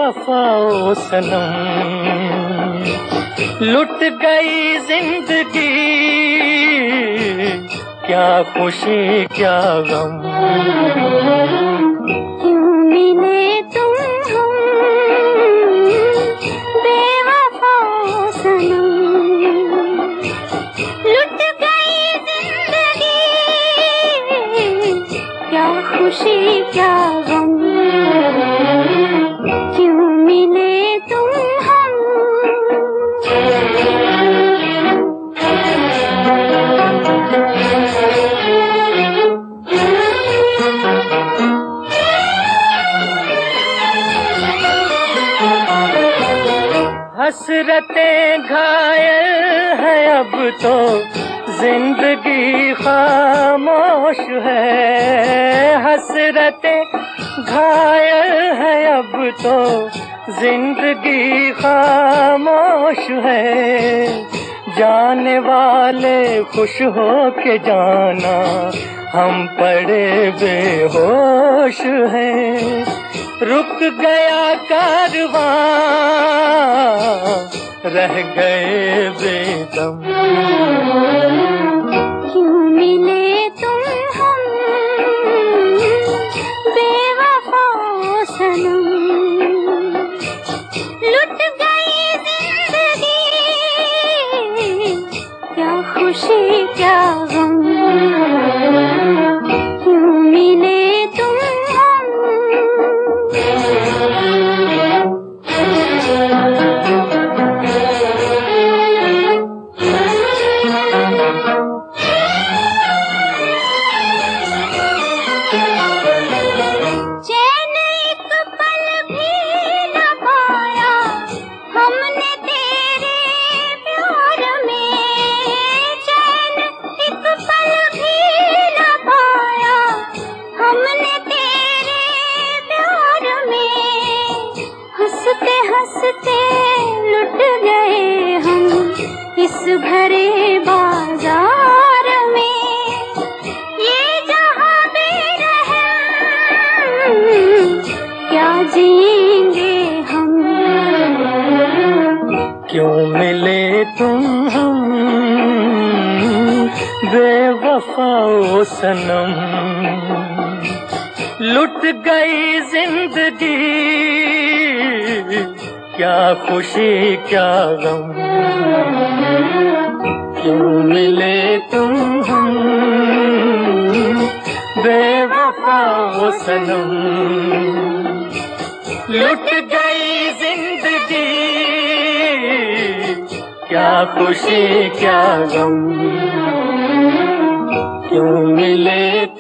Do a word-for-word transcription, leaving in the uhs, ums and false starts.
बेवफा ओ सनम, लुट गई जिंदगी, क्या खुशी क्या गम। क्यों मिले तुम हम बेवफा ओ सनम, लुट गई जिंदगी, क्या खुशी क्या गम। क्यों मिले तुम हम। हसरतें घायल है अब तो जिंदगी खामोश है, हसरतें घायल है अब तो जिंदगी खामोश है। जाने वाले खुश हो के जाना, हम पड़े बेहोश हैं। रुक गया कारवां, रह गए बेदम। क्यों मिले तुम हम बेवफा ओ सनम, लुट गई जिंदगी, क्या खुशी क्या गम। क्यों मिले तुम हम। चैन एक पल भी न पाया हमने तेरे प्यार में, चैन एक पल भी न पाया हमने तेरे प्यार में। हंसते हंसते लुट गए हम इस भरे बाजार में। ये जहां बेरहम, क्या जिएंगे हम। क्यों मिले तुम हम बेवफा ओ सनम, लुट गई जिंदगी, क्या खुशी क्या गम। क्यों मिले तुम हम बेवफा ओ सनम, लुट गई जिंदगी, क्या खुशी क्या गम। क्यों मिले